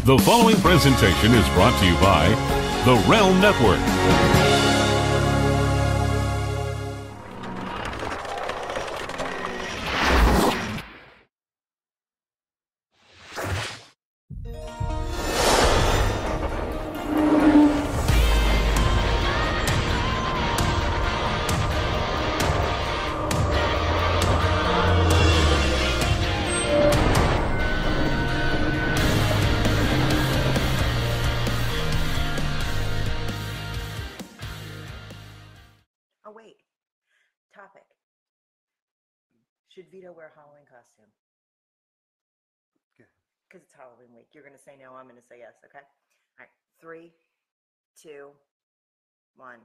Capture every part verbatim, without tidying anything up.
The following presentation is brought to you by the Realm Network. Should Vito wear a Halloween costume? Okay. Because it's Halloween week. You're going to say no, I'm going to say yes, okay? All right, three, two, one.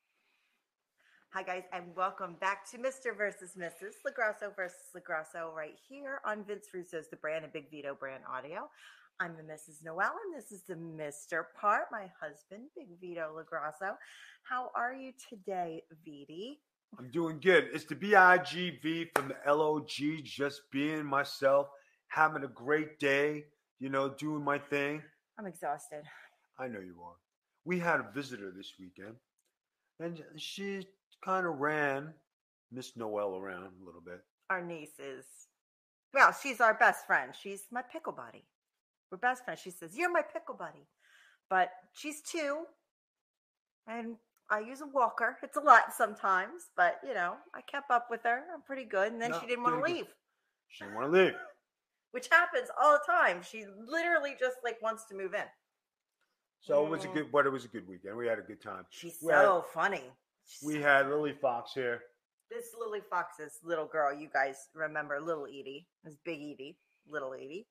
Hi, guys, and welcome back to Mister versus Missus LaGrasso versus LaGrasso right here on Vince Russo's The Brand and Big Vito Brand Audio. I'm the Missus Noel, and this is the Mister part, my husband, Big Vito LaGrasso. How are you today, Viti? I'm doing good. It's the B I G V from the L O G, just being myself, having a great day, you know, doing my thing. I'm exhausted. I know you are. We had a visitor this weekend, and she kind of ran Miss Noel around a little bit. Our niece is, well, she's our best friend. She's my pickle buddy. We're best friends. She says, "You're my pickle buddy." But she's two, and I use a walker. It's a lot sometimes, but, you know, I kept up with her. I'm pretty good. And then No, she didn't want to leave. She didn't want to leave. Which happens all the time. She literally just, like, wants to move in. So mm. it was a good, but it was a good weekend. We had a good time. She's we so had, funny. She's we so had funny. Lily Fox here. This Lily Fox's little girl, you guys remember Little Edie. This Big Edie, Little Edie.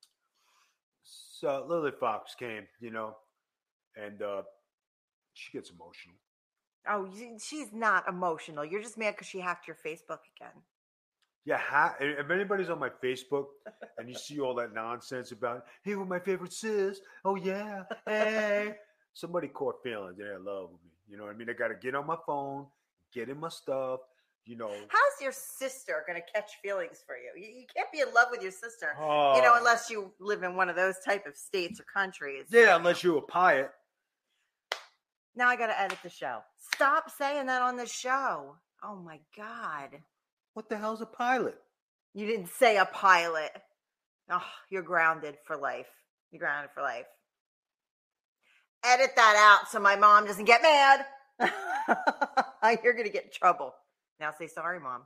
So Lily Fox came, you know, and uh, she gets emotional. Oh, she's not emotional. You're just mad because she hacked your Facebook again. Yeah, ha- if anybody's on my Facebook and you see all that nonsense about, hey, what my favorite sis? Oh, yeah. Hey. Somebody caught feelings. They're in love with me. You know what I mean? I got to get on my phone, get in my stuff, you know. How's your sister going to catch feelings for you? you? You can't be in love with your sister, uh, you know, unless you live in one of those type of states or countries. Yeah, unless you're a pirate. Now I got to edit the show. Stop saying that on the show. Oh, my God. What the hell's a pilot? You didn't say a pilot. Oh, you're grounded for life. You're grounded for life. Edit that out so my mom doesn't get mad. You're going to get in trouble. Now say sorry, Mom.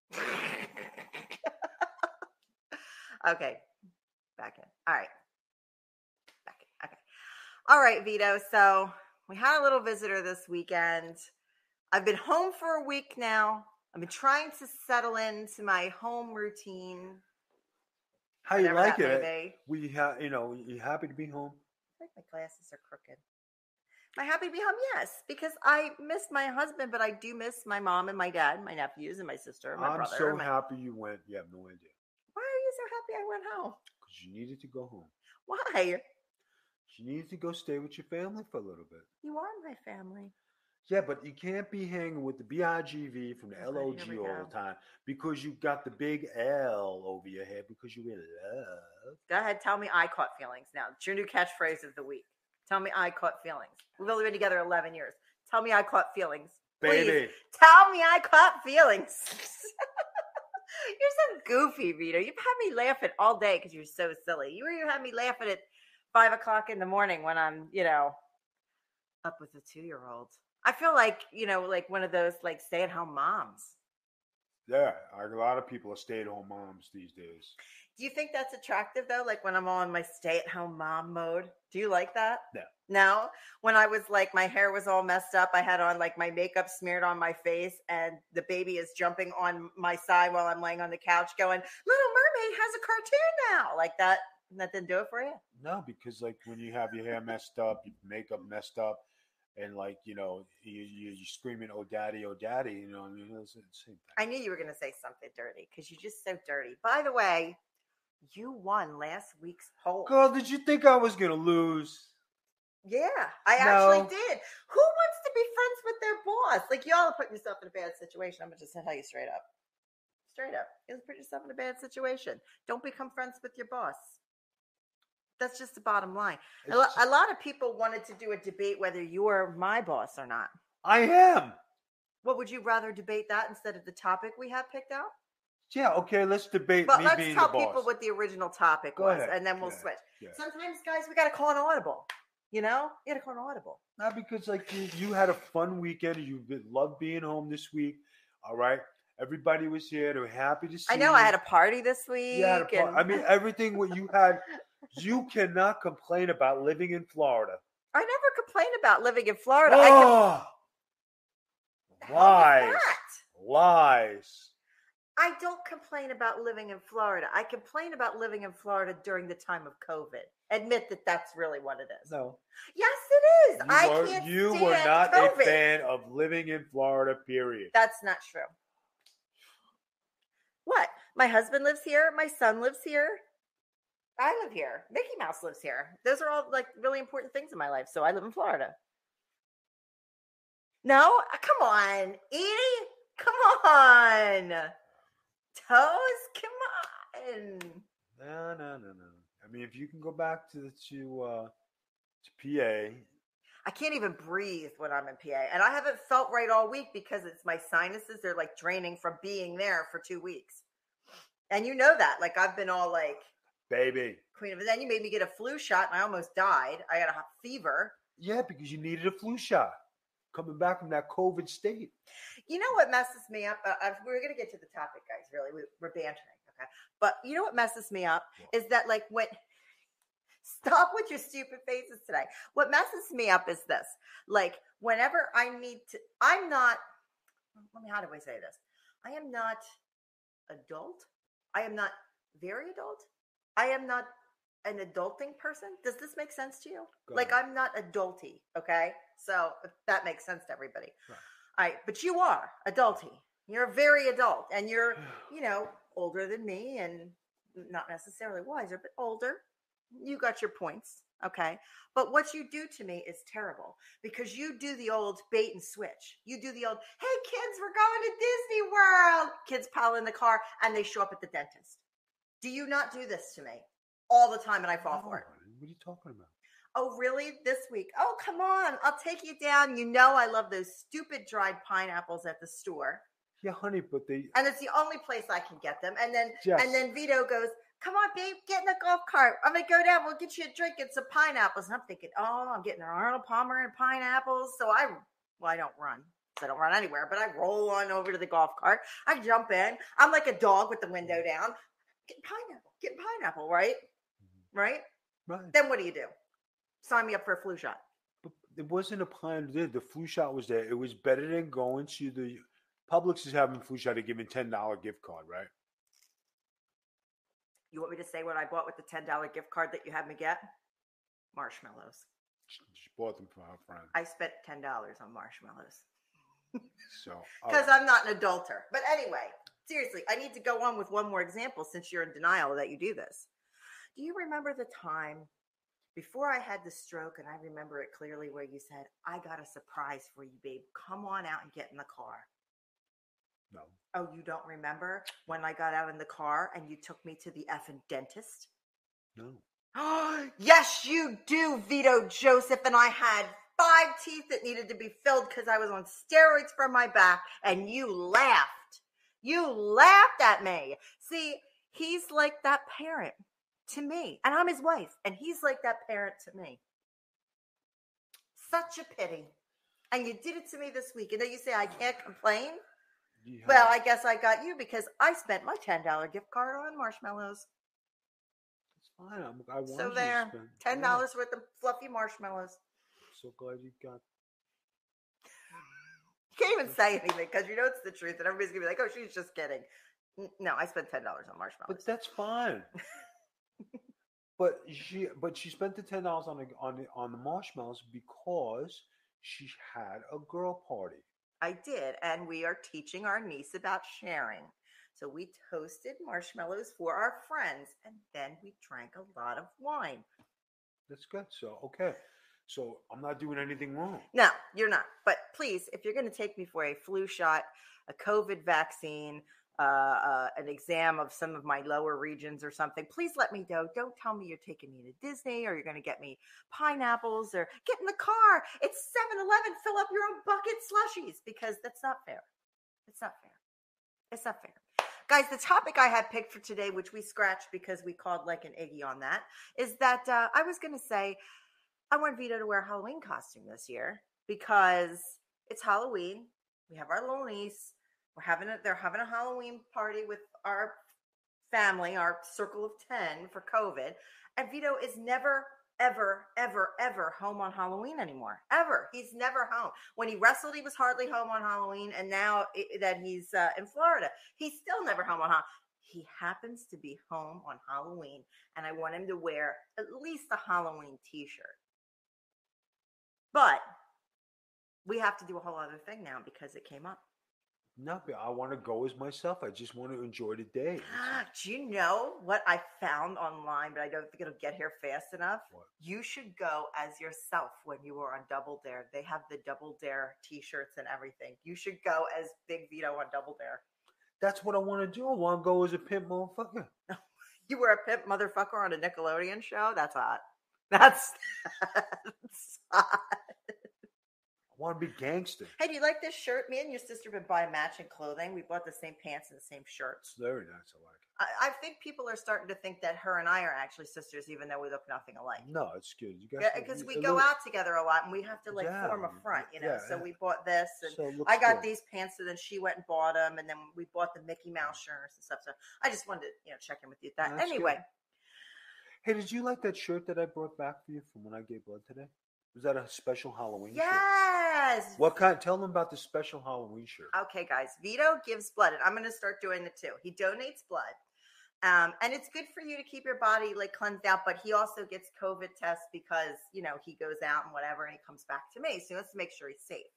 Okay. Back in. All right. Back in. Okay. All right, Vito. So we had a little visitor this weekend. I've been home for a week now. I've been trying to settle into my home routine. How you like it? We ha- you know, you happy to be home? I think my glasses are crooked. Am I happy to be home? Yes, because I miss my husband, but I do miss my mom and my dad, my nephews and my sister, and my I'm brother. so my... happy you went. You have no idea. Why are you so happy I went home? Because you needed to go home. Why? You needed to go stay with your family for a little bit. You are my family. Yeah, but you can't be hanging with the B I G V from the Okay, L O G all the time because you got the big L over your head because you're in love. Go ahead, tell me I caught feelings now. It's your new catchphrase of the week. Tell me I caught feelings. We've only been together eleven years. Tell me I caught feelings. Please, baby. Tell me I caught feelings. You're so goofy, Vito. You've had me laughing all day because you're so silly. You even had me laughing at five o'clock in the morning when I'm, you know, up with a two-year-old. I feel like, you know, like one of those like stay-at-home moms. Yeah, a lot of people are stay-at-home moms these days. Do you think that's attractive though? Like when I'm on my stay-at-home mom mode? Do you like that? No. No? When I was like, my hair was all messed up. I had on like my makeup smeared on my face and the baby is jumping on my side while I'm laying on the couch going, Little Mermaid has a cartoon now. Like that. That didn't do it for you? No, because like when you have your hair messed up, your makeup messed up, and like, you know, you, you, you're screaming, oh, daddy, oh, daddy, you know, I mean, it's the same thing. I knew you were going to say something dirty because you're just so dirty. By the way, you won last week's poll. Girl, did you think I was going to lose? Yeah, I No. actually did. Who wants to be friends with their boss? Like, y'all are putting yourself in a bad situation. I'm going to just tell you straight up. Straight up. You put yourself in a bad situation. Don't become friends with your boss. That's just the bottom line. A, It's lo- just- a lot of people wanted to do a debate whether you're my boss or not. I am. What would you rather debate that instead of the topic we have picked out? Yeah, okay, let's debate But me let's being tell the boss. people what the original topic Go was, ahead. and then we'll Yeah. switch. Yeah. Sometimes, guys, we got to call an audible. You know, you got to call an audible. Not because like you, you had a fun weekend. You loved being home this week. All right, everybody was here. They were happy to see. I know you. I had a party this week. You had a par- and- I mean, everything what you had. You cannot complain about living in Florida. I never complained about living in Florida. I com- Oh, How was lies, that? lies. I don't complain about living in Florida. I complain about living in Florida during the time of COVID. Admit that that's really what it is. No, Yes, it is. you I were, can't you stand were not COVID. a fan of living in Florida. Period. That's not true. What? My husband lives here. My son lives here. I live here. Mickey Mouse lives here. Those are all like really important things in my life. So I live in Florida. No, Uh, come on, Edie. Come on, Toes. Come on. No, no, no, no. I mean, if you can go back to to uh, to P A, I can't even breathe when I'm in P A, and I haven't felt right all week because it's my sinuses. They're like draining from being there for two weeks, and you know that. Like I've been all like baby. queen of. Then you made me get a flu shot, and I almost died. I got a fever. Yeah, because you needed a flu shot coming back from that COVID state. You know what messes me up? Uh, uh, we're gonna get to the topic, guys. Really, we, we're bantering, okay? But you know what messes me up is that like when. Stop with your stupid faces today. What messes me up is this. Like, whenever I need to, I'm not, let me, how do I say this? I am not adult. I am not very adult. I am not an adulting person. Does this make sense to you? Go Like, ahead. I'm not adulty, okay? So, if that makes sense to everybody. Right. All right, but you are adulty. You're very adult, and you're, you know, older than me and not necessarily wiser, but older. You got your points, okay? But what you do to me is terrible because you do the old bait and switch. You do the old, hey, kids, we're going to Disney World. Kids pile in the car and they show up at the dentist. Do you not do this to me all the time and I fall for it? What are you talking about? Oh, really? This week? Oh, come on. I'll take you down. You know I love those stupid dried pineapples at the store. Yeah, honey, but they. And it's the only place I can get them. And then Jess. and then Vito goes, come on, babe, get in the golf cart. I'm going to go down. We'll get you a drink and some pineapples. And I'm thinking, oh, I'm getting an Arnold Palmer and pineapples. So I, well, I don't run. So I don't run anywhere, but I roll on over to the golf cart. I jump in. I'm like a dog with the window down. Get pineapple. Get pineapple, right? Right? Right. Then what do you do? Sign me up for a flu shot. But it wasn't a plan. The the flu shot was there. It was better than going to the Publix is having flu shot. They're giving ten dollar gift card, right? You want me to say what I bought with the ten dollar gift card that you had me get? Marshmallows. She bought them for her friend. I spent ten dollars on marshmallows. So Because all right. I'm not an adulter. But anyway, seriously, I need to go on with one more example since you're in denial that you do this. Do you remember the time before I had the stroke, and I remember it clearly, where you said, I got a surprise for you, babe. Come on out and get in the car. no. Oh, you don't remember when I got out in the car and you took me to the effing dentist? No. Yes, you do, Vito Joseph. And I had five teeth that needed to be filled because I was on steroids for my back, and you laughed. You laughed at me. See, he's like that parent to me, and I'm his wife, and he's like that parent to me. Such a pity. And you did it to me this week. And then you say I can't complain? Yeah. Well, I guess I got you because I spent my ten dollar gift card on marshmallows. It's fine. I'm, I wanted So you there, to spend ten dollars worth of fluffy marshmallows. Yeah. So glad you got. You can't even say anything because you know it's the truth, and everybody's gonna be like, "Oh, she's just kidding." N- No, I spent ten dollars on marshmallows. But that's fine. But she, but she spent the ten dollars on the on the on the marshmallows because she had a girl party. I did, and we are teaching our niece about sharing. So we toasted marshmallows for our friends, and then we drank a lot of wine. That's good. So okay, so I'm not doing anything wrong. No, you're not. But please, if you're going to take me for a flu shot, a COVID vaccine, uh, uh, an exam of some of my lower regions or something, please let me know. Don't tell me you're taking me to Disney or you're going to get me pineapples or get in the car. It's seven eleven. Fill up your own bucket slushies, because that's not fair. It's not fair. It's not fair. Guys, the topic I had picked for today, which we scratched because we called like an Iggy on that, is that uh, I was going to say I want Vito to wear a Halloween costume this year because it's Halloween. We have our little niece. We're having a, they're having a Halloween party with our family, our circle of ten for COVID. And Vito is never, ever, ever, ever home on Halloween anymore. Ever. He's never home. When he wrestled, he was hardly home on Halloween. And now it, that he's uh, in Florida, he's still never home on Halloween. He happens to be home on Halloween. And I want him to wear at least a Halloween t-shirt. But we have to do a whole other thing now because it came up. No, but I want to go as myself. I just want to enjoy the day. Do you know what I found online, but I don't think it'll get here fast enough? What? You should go as yourself when you are on Double Dare. They have the Double Dare t-shirts and everything. You should go as Big Vito on Double Dare. That's what I want to do. I want to go as a pimp motherfucker. You were a pimp motherfucker on a Nickelodeon show? That's hot. That's, that's hot. I want to be gangster. Hey, do you like this shirt? Me and your sister have been buying matching clothing. We bought the same pants and the same shirts. It's very nice. I like it. I, I think people are starting to think that her and I are actually sisters, even though we look nothing alike. No, it's good. You guys, because we a go little, out together a lot, and we have to like yeah, form a front, you know. Yeah, so yeah. we bought this, and so I got good. these pants, and then she went and bought them, and then we bought the Mickey Mouse shirts and stuff. So I just wanted to, you know, check in with you. That That's anyway. Good. Hey, did you like that shirt that I brought back for you from when I gave blood today? Was that a special Halloween yes. shirt? Yes. What kind? Tell them about the special Halloween shirt. Okay, guys. Vito gives blood, and I'm going to start doing it too. He donates blood, um, and it's good for you to keep your body like cleansed out. But he also gets COVID tests because you know he goes out and whatever, and he comes back to me. So let's make sure he's safe.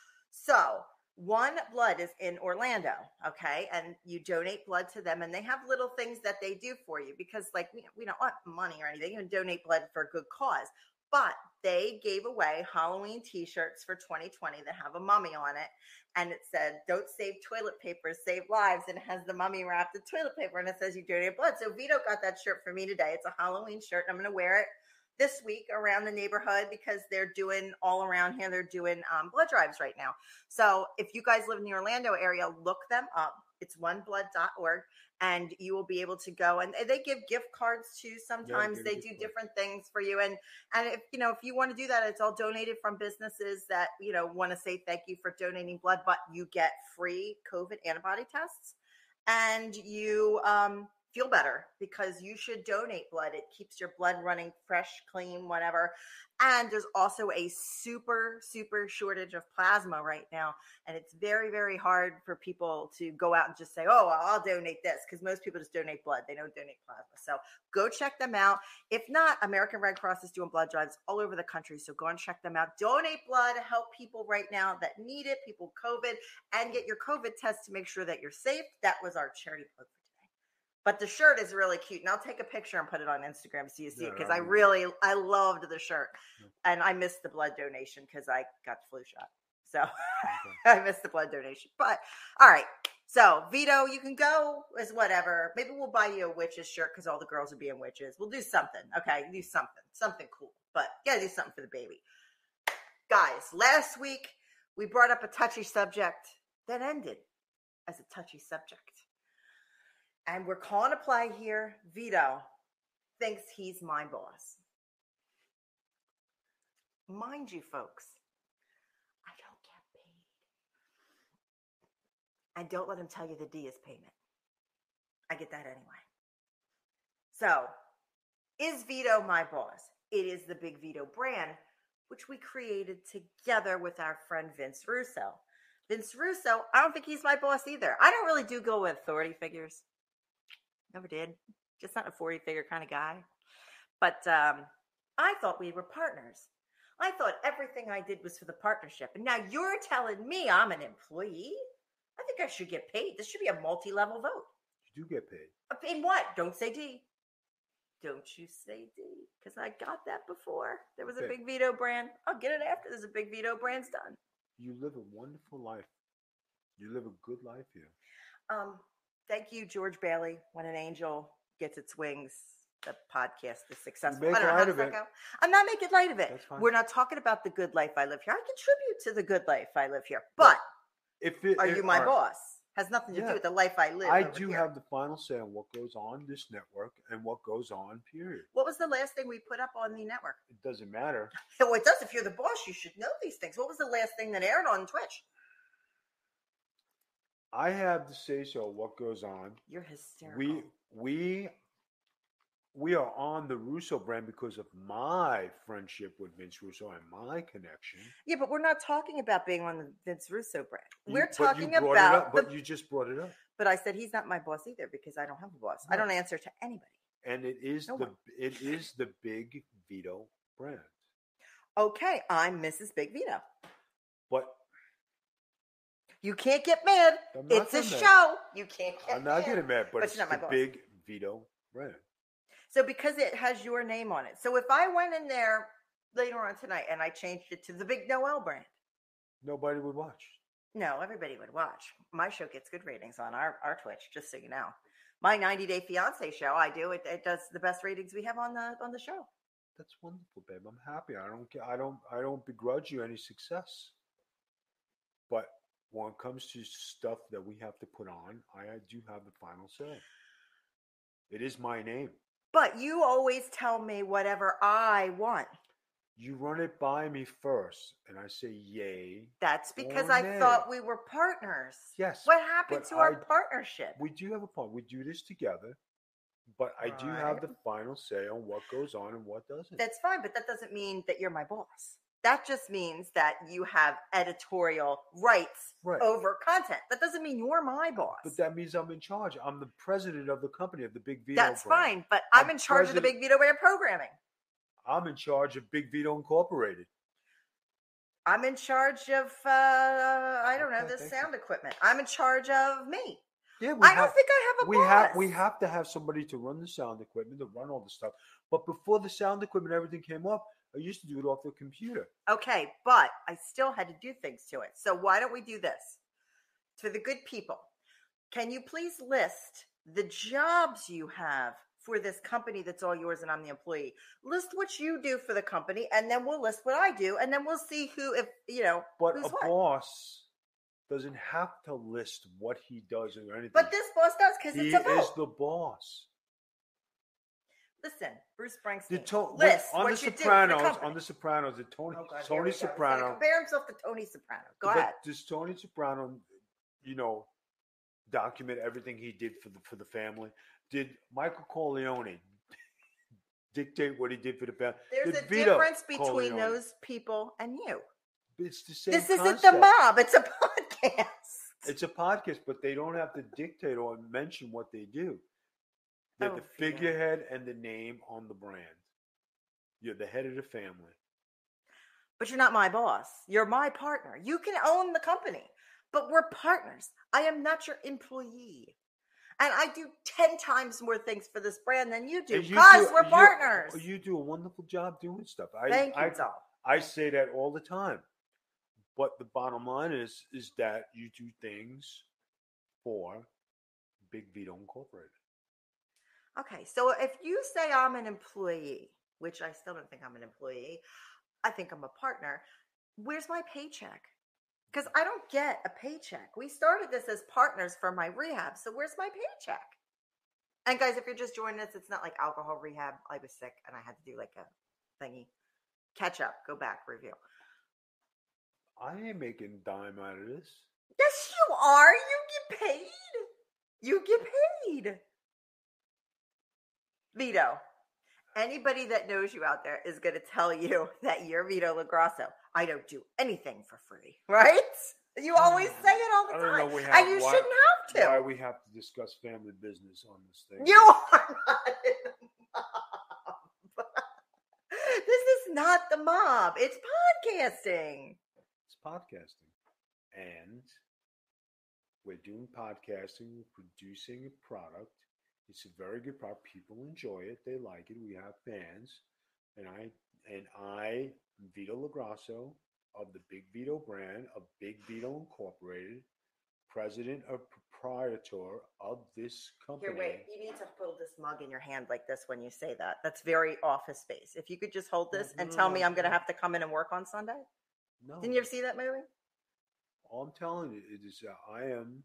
So One Blood is in Orlando, okay, and you donate blood to them, and they have little things that they do for you because, like, we, we don't want money or anything. You can donate blood for a good cause. But they gave away Halloween t-shirts for twenty twenty that have a mummy on it. And it said, don't save toilet paper, save lives. And it has the mummy wrapped in toilet paper. And it says you donate blood. So Vito got that shirt for me today. It's a Halloween shirt. And I'm going to wear it this week around the neighborhood because they're doing all around here. They're doing um, blood drives right now. So if you guys live in the Orlando area, look them up. It's one blood dot org. And you will be able to go, and they give gift cards too. Sometimes yeah, they do different things for you. And, and if, you know, if you want to do that, it's all donated from businesses that, you know, want to say thank you for donating blood, but you get free COVID antibody tests and you um, feel better because you should donate blood. It keeps your blood running fresh, clean, whatever. And there's also a super, super shortage of plasma right now. And it's very, very hard for people to go out and just say, oh, I'll donate this, because most people just donate blood. They don't donate plasma. So go check them out. If not, American Red Cross is doing blood drives all over the country. So go and check them out. Donate blood. Help people right now that need it, people with COVID, and get your COVID test to make sure that you're safe. That was our charity plug for today. But the shirt is really cute. And I'll take a picture and put it on Instagram so you see yeah, it. Because I really, I loved the shirt. And I missed the blood donation because I got the flu shot. So okay. I missed the blood donation. But all right. So Vito, you can go as whatever. Maybe we'll buy you a witch's shirt because all the girls are being witches. We'll do something. Okay. Do something. Something cool. But you got to do something for the baby. Guys, last week we brought up a touchy subject that ended as a touchy subject. And we're calling a play here. Vito thinks he's my boss. Mind you, folks, I don't get paid. And don't let him tell you the D is payment. I get that anyway. So, is Vito my boss? It is the Big Vito brand, which we created together with our friend Vince Russo. Vince Russo, I don't think he's my boss either. I don't really do go with authority figures. Never did. Just not a forty-figure kind of guy. But um, I thought we were partners. I thought everything I did was for the partnership. And now you're telling me I'm an employee? I think I should get paid. This should be a multi-level vote. You do get paid. In what? Don't say D. Don't you say D. Because I got that before. There was okay. a Big Vito brand. I'll get it after there's a Big Vito brand's done. You live a wonderful life. You live a good life here. Um, Thank you, George Bailey. When an angel gets its wings, the podcast is successful. make I don't know light how does of that it. go. I'm not making light of it. That's fine. We're not talking about the good life I live here. I contribute to the good life I live here. But If it, are it- you my all right, boss? Has nothing to Yeah. do with the life I live. I over do here. have the final say on what goes on this network and what goes on. Period. What was the last thing we put up on the network? It doesn't matter. Well, it does. If you're the boss, you should know these things. What was the last thing that aired on Twitch? I have the say so. What goes on? You're hysterical. We we we are on the Russo brand because of my friendship with Vince Russo and my connection. Yeah, but we're not talking about being on the Vince Russo brand. You- We're but you talking brought it about. up, but the- you just brought it up, but I said he's not my boss either because I don't have a boss. I Right. don't answer to anybody. and it is No the one. it is the Big Vito brand. Okay, I'm Missus Big Vito. But You can't get mad. I'm not It's a getting mad. show. You can't get I'm not mad. getting mad. But, But it's you're not my the boss. Big Vito brand. So because it has your name on it. So if I went in there later on tonight and I changed it to the Big Noel brand, Nobody would watch. no, everybody would watch. My show gets good ratings on our, our Twitch, just so you know. My ninety Day Fiance show, I do it. It does the best ratings we have on the on the show. That's wonderful, babe. I'm happy. I don't. ca- I don't. I don't begrudge you any success. But when it comes to stuff that we have to put on, I do have the final say. It is my name. But you always tell me whatever I want. You run it by me first, and I say yay. That's because Or I nay. thought we were partners. Yes, What happened but to our I- partnership? we do have a point. We do this together, but I do have the final say on what goes on and what doesn't. That's fine, but that doesn't mean that you're my boss. That just means that you have editorial rights Right. over content. That doesn't mean you're my boss. But that means I'm in charge. I'm the president of the company of the Big Vito. That's brand. fine, but I'm, I'm in charge of the president- Big Vito Brand programming. I'm in charge of Big Vito Incorporated. I'm in charge of, uh, I don't know, Okay, the thank sound equipment. I'm in charge of me. Yeah, we I have, don't think I have a we boss. have we have to have somebody to run the sound equipment, to run all the stuff. But before the sound equipment and everything came up, I used to do it off the computer. Okay, but I still had to do things to it. So why don't we do this? To the good people, can you please list the jobs you have for this company that's all yours and I'm the employee? List what you do for the company, and then we'll list what I do, and then we'll see who, if, you know, But who's a what. boss doesn't have to list what he does or anything. But this boss does because he it's a vote. is the boss. Listen, Bruce Springsteen, The to- list on what the you do for the Sopranos, company. on the Sopranos, the Tony Oh, God, here we Tony go. He's gonna Soprano. compare himself to Tony Soprano. Go but ahead. Does Tony Soprano, you know, document everything he did for the for the family? Did Michael Corleone dictate what he did for the family? There's Did a Vito difference between Corleone? those people and you. It's the same. This isn't concept. the mob. It's a podcast. It's a podcast, but they don't have to dictate or mention what they do. They're Oh, the Vito. figurehead and the name on the brand. You're the head of the family. But you're not my boss. You're my partner. You can own the company, but we're partners. I am not your employee. And I do ten times more things for this brand than you do And you because do- we're you- partners. You do a wonderful job doing stuff. I, Thank I, you, Zal. I say that all the time. But the bottom line is is that you do things for Big Vito Incorporated. Okay, so if you say I'm an employee, which I still don't think I'm an employee, I think I'm a partner, where's my paycheck? Because I don't get a paycheck. We started this as partners for my rehab, so where's my paycheck? And guys, if you're just joining us, it's not like alcohol rehab. I was sick and I had to do like a thingy. Catch up, go back, review. I ain't making a dime out of this. Yes, you are. You get paid. You get paid. Vito, anybody that knows you out there is going to tell you that you're Vito LaGrasso. I don't do anything for free, right? You always say it all the I don't time. know we have- and you why- shouldn't have to. Why we have to discuss family business on this thing? You are not in the mob. This is not the mob. It's podcasting. It's podcasting. And we're doing podcasting, we're producing a product. It's a very good product. People enjoy it. They like it. We have fans. And I and I, Vito LaGrasso of the Big Vito brand of Big Vito Incorporated, president or proprietor of this company. Here, wait. You need to hold this mug in your hand like this when you say that. That's very office space. If you could just hold this No, and no, tell no, me I'm going to no. have to come in and work on Sunday. No. Didn't you ever see that movie? All I'm telling you is that I am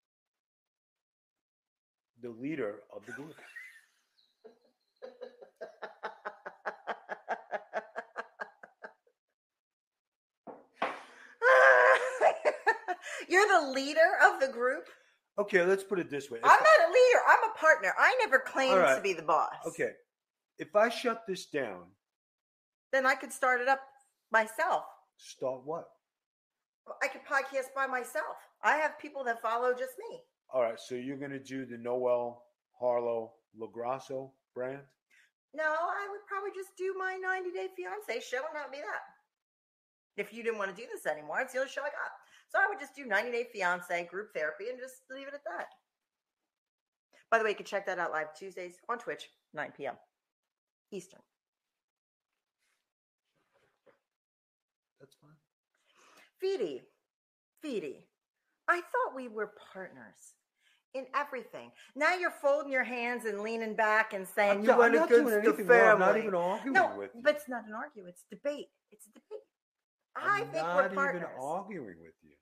the leader of the group. You're the leader of the group? Okay, let's put it this way. If I'm not a leader. I'm a partner. I never claimed All right. to be the boss. Okay, if I shut this down, Then I could start it up myself. start what? I could podcast by myself. I have people that follow just me. All right, so you're going to do the Noel Harlow Lagrasso brand? No, I would probably just do my ninety day fiance show and that would be that. If you didn't want to do this anymore, it's the only show I got. So I would just do ninety day fiance group therapy and just leave it at that. By the way, you can check that out live Tuesdays on Twitch, nine p.m. Eastern. That's fine. Feedy, Feedy, I thought we were partners in everything. Now you're folding your hands and leaning back and saying I'm you not- want I'm not to doing against the anything wrong. I'm family. not even arguing no, with you. but it's not an argument. It's debate. It's a debate. I I'm think not we're even partners. arguing with you.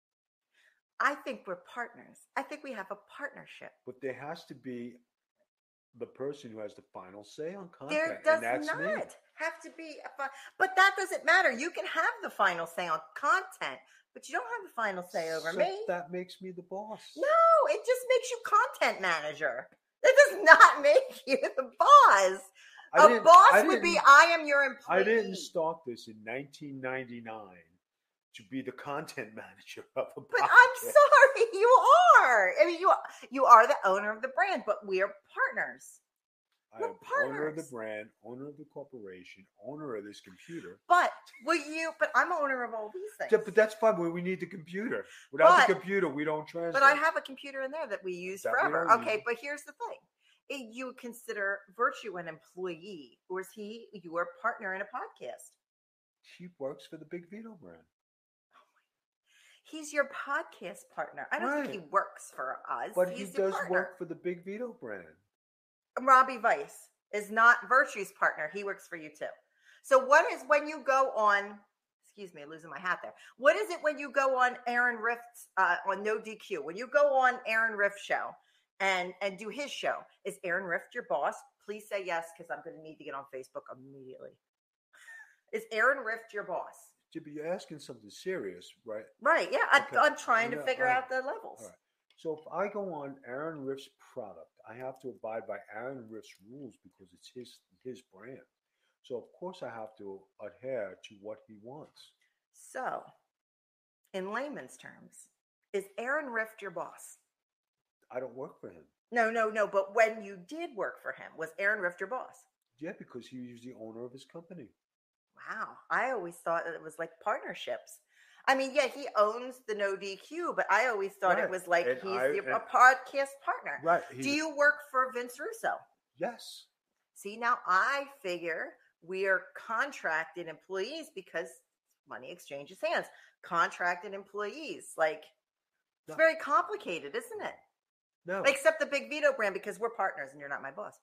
I think we're partners. I think we have a partnership. But there has to be the person who has the final say on content. There does and that's not me. have to be a fi- but that doesn't matter. You can have the final say on content, but you don't have the final say over So me. that makes me the boss. No, it just makes you content manager. That does not make you the boss. I A didn't- boss I would be didn't- I am your employee. I didn't start this in nineteen ninety-nine to be the content manager of a But podcast. I'm sorry, you are. I mean, you you are the owner of the brand, but we are partners. I we're am owner of the partners. brand, owner of the corporation, owner of this computer. But will you? But I'm owner of all these things. Yeah, but that's fine. But we need the computer. Without But- the computer, we don't translate. But I have a computer in there that we use That we forever. don't Okay, use. but here's the thing. If you consider Virtue an employee, or is he your partner in a podcast? He works for the Big Vito brand. He's your podcast partner. I don't think he Right. works for us. But He's he your does partner. work for the Big Vito brand. Robbie Weiss is not Virtue's partner. He works for you too. So what is when you go on, excuse me, losing my hat there. What is it when you go on Aaron Rift's, uh, on No D Q? When you go on Aaron Rift's show and, and do his show, is Aaron Rift your boss? Please say yes, because I'm going to need to get on Facebook immediately. Is Aaron Rift your boss? Jibby, you're asking something serious, right? Right. Yeah. I, Okay. I'm trying to Yeah, figure all out the levels. All right. So if I go on Aaron Riff's product, I have to abide by Aaron Riff's rules because it's his his brand. So of course I have to adhere to what he wants. So, in layman's terms, is Aaron Rift your boss? I don't work for him. No, no, no. But when you did work for him, was Aaron Rift your boss? Yeah, because he was the owner of his company. Wow. I always thought that it was like partnerships. I mean, yeah, he owns the No D Q, but I always thought Right. it was like And he's I- the, a and- podcast partner. Right. Do you work for Vince Russo? Yes. See, now I figure we are contracted employees because money exchanges hands. Contracted employees. Like, it's No. very complicated, isn't it? No. Except the Big Vito brand because we're partners and you're not my boss.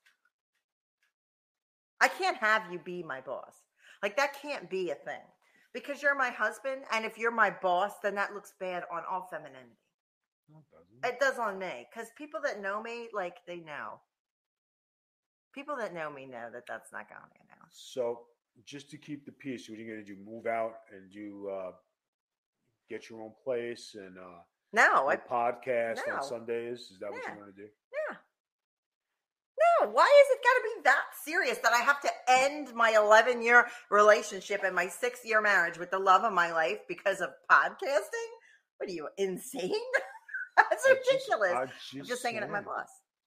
I can't have you be my boss. Like, that can't be a thing. Because you're my husband, and if you're my boss, then that looks bad on all femininity. No, it doesn't. It does on me. Because people that know me, like, they know. People that know me know that that's not going on now. So just to keep the peace, what are you going to do? Move out and do uh, get your own place and uh, No, I a podcast no. on Sundays? Is that what Yeah. you want to do? Yeah. No, why is it got to be that serious that I have to end my eleven year relationship and my six year marriage with the love of my life because of podcasting? What are you, insane? That's I just- ridiculous. I I'm just just saying it at my said, boss.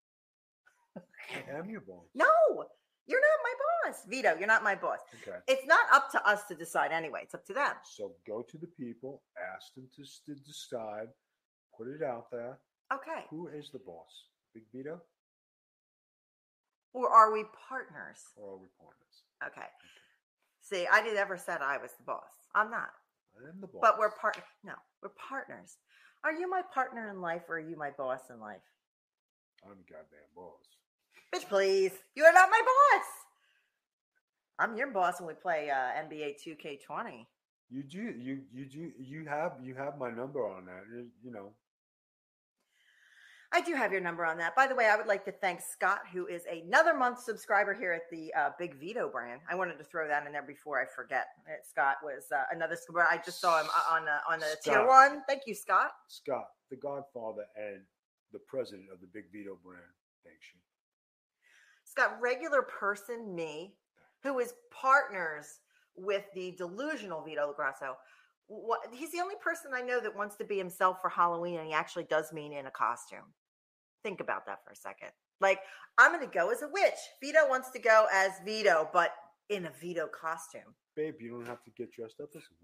I am your boss. No, you're not my boss. Vito, you're not my boss. Okay. It's not up to us to decide anyway. It's up to them. So go to the people, ask them to, s- to decide, put it out there. Okay. Who is the boss? Big Vito Or are we partners? or are we partners? Okay. See, I did never said I was the boss. I'm not. I am the boss. But we're part. No, we're partners. Are you my partner in life or are you my boss in life? I'm a goddamn boss. Bitch, please. You are not my boss. I'm your boss when we play uh, N B A two K twenty. You do, you you do, you have you have my number on that. You, you know. I do have your number on that. By the way, I would like to thank Scott, who is another month subscriber here at the uh, Big Vito brand. I wanted to throw that in there before I forget. Uh, Scott was uh, another subscriber. I just saw him on uh, on the Scott. tier one. Thank you, Scott. Scott, the godfather and the president of the Big Vito brand. Thanks you. Scott, regular person me, who is partners with the delusional Vito Lagrasso. What, he's the only person I know that wants to be himself for Halloween, and he actually does mean in a costume. Think about that for a second. Like, I'm going to go as a witch. Vito wants to go as Vito, but in a Vito costume. Babe, you don't have to get dressed up as a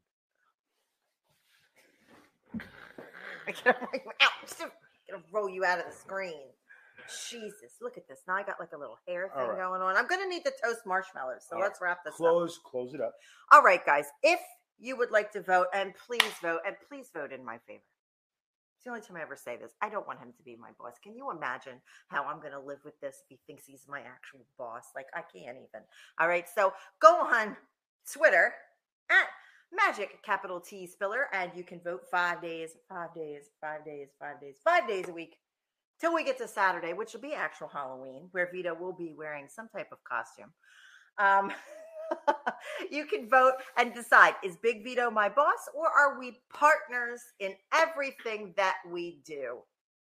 witch. I gotta roll you out. I'm gonna roll you out of the screen. Jesus, look at this. Now I got like a little hair thing All right. going on. I'm going to need the toast marshmallows, so All let's wrap this Close, up. close it up. All right, guys. If you would like to vote, and please vote, and please vote in my favor. It's the only time I ever say this. I don't want him to be my boss. Can you imagine how I'm going to live with this if he thinks he's my actual boss? Like, I can't even. All right, so go on Twitter at Magic capital T Spiller, and you can vote five days, five days, five days, five days, five days a week till we get to Saturday, which will be actual Halloween, where Vito will be wearing some type of costume. Um, you can vote and decide, is Big Vito my boss, or are we partners in everything that we do?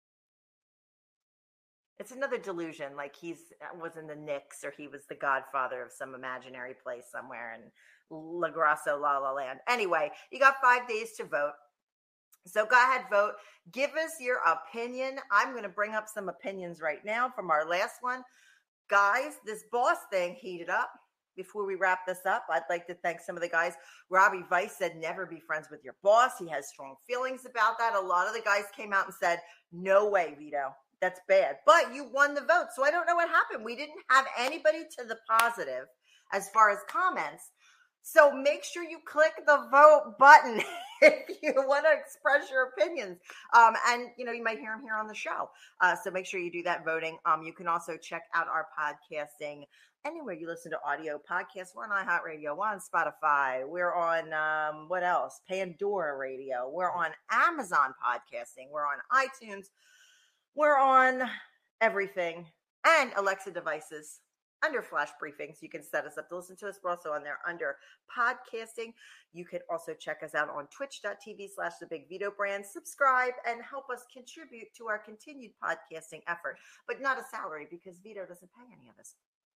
It's another delusion, like he's was in the Knicks or he was the godfather of some imaginary place somewhere in Lagrasso, La La Land. Anyway, you got five days to vote. So go ahead, vote. Give us your opinion. I'm going to bring up some opinions right now from our last one. Guys, this boss thing heated up. Before we wrap this up, I'd like to thank some of the guys. Robbie Weiss said, never be friends with your boss. He has strong feelings about that. A lot of the guys came out and said, no way, Vito. That's bad. But you won the vote. So I don't know what happened. We didn't have anybody to the positive as far as comments. So make sure you click the vote button if you want to express your opinions. Um, and, you know, you might hear them here on the show. Uh, so make sure you do that voting. Um, you can also check out our podcasting anywhere you listen to audio podcasts. We're on iHeartRadio, we're on Spotify, we're on, um, what else? Pandora Radio. We're on Amazon Podcasting. We're on iTunes. We're on everything and Alexa devices. Under Flash Briefings, you can set us up to listen to us. We're also on there under podcasting. You can also check us out on twitch.tv slash the Big Vito brand. Subscribe and help us contribute to our continued podcasting effort, but not a salary because Vito doesn't pay any of us.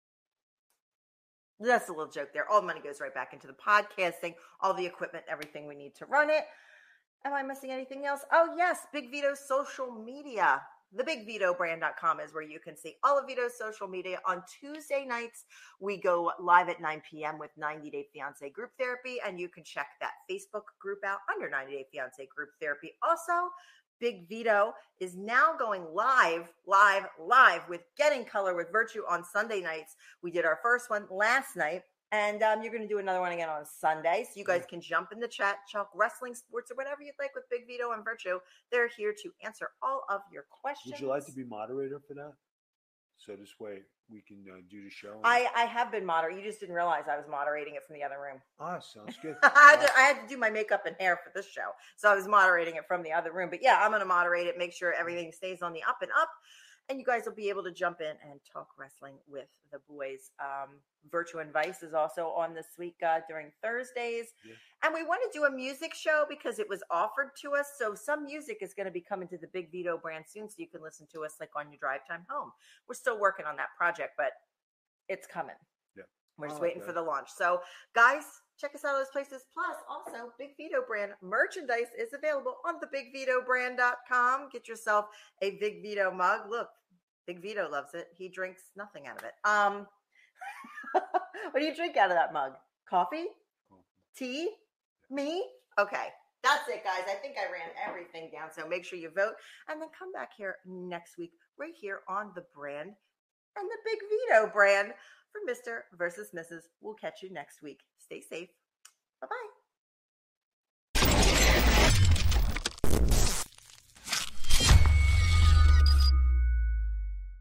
That's a little joke there. All the money goes right back into the podcasting, all the equipment, everything we need to run it. Am I missing anything else? Oh, yes, Big Vito's social media. the big vito brand dot com is where you can see all of Vito's social media. On Tuesday nights, we go live at nine p.m. with ninety day Fiance Group Therapy, and you can check that Facebook group out under ninety day Fiance Group Therapy. Also, Big Vito is now going live, live, live with Getting Color with Virtue on Sunday nights. We did our first one last night. And um, you're going to do another one again on Sunday. So you guys can jump in the chat, talk wrestling, sports, or whatever you'd like with Big Vito and Virtue. They're here to answer all of your questions. Would you like to be moderator for that? So this way we can uh, do the show. And... I, I have been moderating. You just didn't realize I was moderating it from the other room. Ah, sounds good. I, had to, I had to do my makeup and hair for this show. So I was moderating it from the other room. But yeah, I'm going to moderate it, make sure everything stays on the up and up. And you guys will be able to jump in and talk wrestling with the boys. Um, Virtue and Vice is also on this week uh, during Thursdays. Yeah. And we want to do a music show because it was offered to us. So some music is going to be coming to the Big Vito brand soon, so you can listen to us like on your drive time home. We're still working on that project, but it's coming. Yeah, We're just like waiting that. for the launch. So guys, check us out those places. Plus, also, Big Vito brand merchandise is available on the big vito brand dot com. Get yourself a Big Vito mug. Look, Big Vito loves it. He drinks nothing out of it. Um, what do you drink out of that mug? Coffee? Tea? Me? Okay. That's it, guys. I think I ran everything down. So make sure you vote. And then come back here next week, right here on the brand and the Big Vito brand for Mister versus Missus We'll catch you next week. Stay safe. Bye-bye.